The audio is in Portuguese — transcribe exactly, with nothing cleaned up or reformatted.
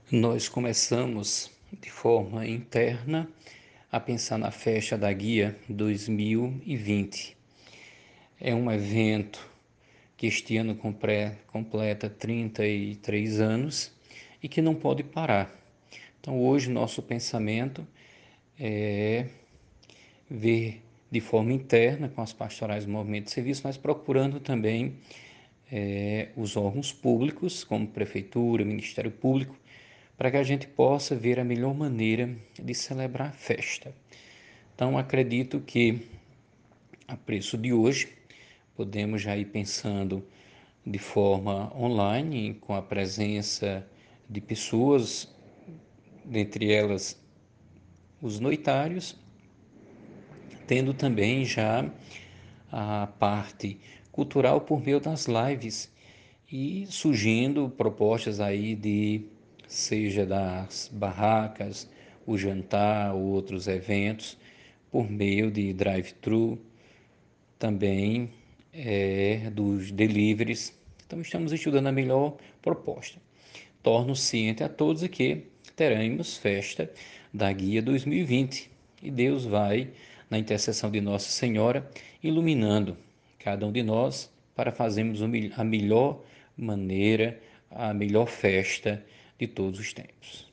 Nós começamos de forma interna a pensar na festa da Guia dois mil e vinte. É um evento que este ano compre- completa trinta e três anos e que não pode parar. Então, hoje, nosso pensamento é ver de forma interna com as pastorais do movimento de serviço, mas procurando também é, os órgãos públicos, como Prefeitura, Ministério Público, para que a gente possa ver a melhor maneira de celebrar a festa. Então, acredito que, a preço de hoje, podemos já ir pensando de forma online, com a presença de pessoas, dentre elas os noitários, tendo também já a parte cultural por meio das lives e surgindo propostas aí de seja das barracas, o jantar, outros eventos por meio de drive-thru, também é, dos deliveries. Então estamos estudando a melhor proposta. Torno ciente a todos que teremos festa da Guia dois mil e vinte e Deus vai, na intercessão de Nossa Senhora, iluminando cada um de nós para fazermos a melhor maneira, a melhor festa de todos os tempos.